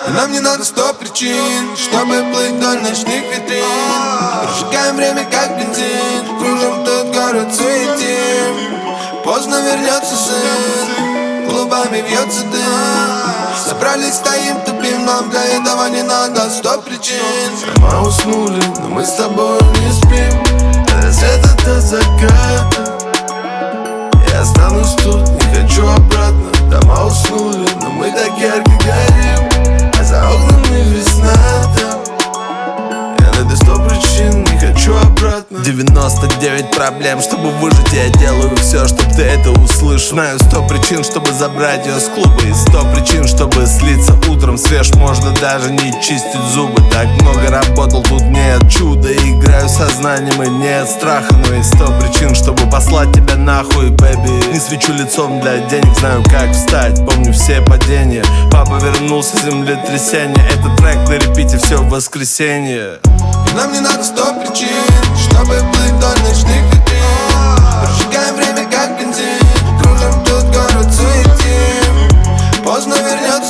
И нам не надо 100 причин, чтобы плыть вдоль ночных витрин. Прожигаем время как бензин, кружим тут город, суетим. Поздно вернется сын, клубами вьется дым. Собрались, стоим, тупим, нам для этого не надо 100 причин. Мы уснули, но мы с тобой не спим. От рассвета до заката я останусь тут, не хочу обратно. Дома уснули, но мы так ярко горим, а за окнами весна там. Я найду 100 причин, не хочу обратно. 99 проблем, чтобы выжить, я делаю все, чтобы ты это услышал. Знаю 100 причин, чтобы забрать ее с клуба, и 100 причин, чтобы слиться утром свеж. Можно даже не чистить зубы. Так много работал, тут нет чуда. Играю сознанием и нет страха. Но есть 100 причин, чтобы послать тебя нахуй, бэби. Не свечу лицом для денег, знаю как встать. Помню все падения, папа вернулся с землетрясения. Этот трек на репите все в воскресенье. И нам не надо 100 причин, чтобы плыть вдоль ночных витрин. Прожигаем время как бензин, кружим тут город, суетим. Поздно вернется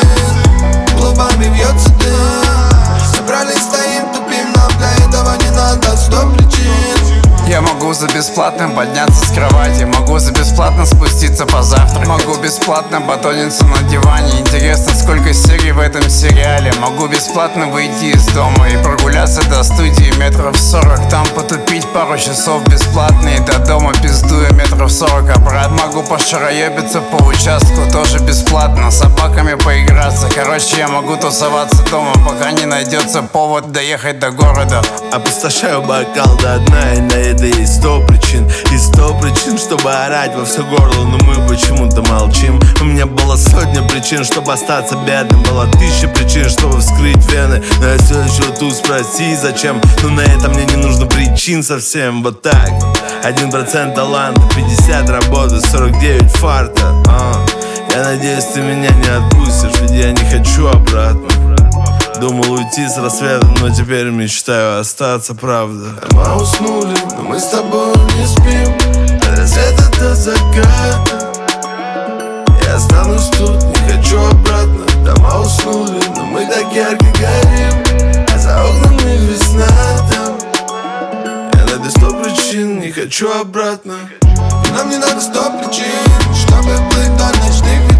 сын, клубами вьется дым. Собрались, стоим, тупим, нам для этого не надо 100 причин. Я могу за бесплатно подняться с кровати, могу за бесплатно спуститься позавтракать, могу бесплатно батониться на диване. Интересно, сколько серий в этом сериале. Могу бесплатно выйти из дома и прогуляться до студии метров 40. Там потупить пару часов бесплатно и до дома пиздуя метров 40 обратно. Могу пошароебиться по участку тоже бесплатно, с собаками поиграться. Короче, я могу тусоваться дома, пока не найдется повод доехать до города. Опустошаю бокал до дна, и на это есть 100 причин. И 100 причин, чтобы орать во все горло, но мы почему-то молчим. У меня было 100 причин, чтобы остаться бедным. Было 1000 причин, чтобы вскрыть вены. Но я все еще тут, спроси зачем. Но на это мне не нужно причин совсем. Вот так, 1% таланта, 50 работы, 49 фарта. Я надеюсь, ты меня не отпустишь, ведь я не хочу обратно. Думал уйти с рассветом, но теперь мечтаю остаться, правда. Мы уснули, но мы с тобой не спим. От рассвета до заката я останусь тут, не хочу обратно. Дома уснули, но мы так ярко горим, а за окнами весна там. Я найду 100 причин, не хочу обратно. И нам не надо 100 причин, чтобы плыть вдоль ночных витрин.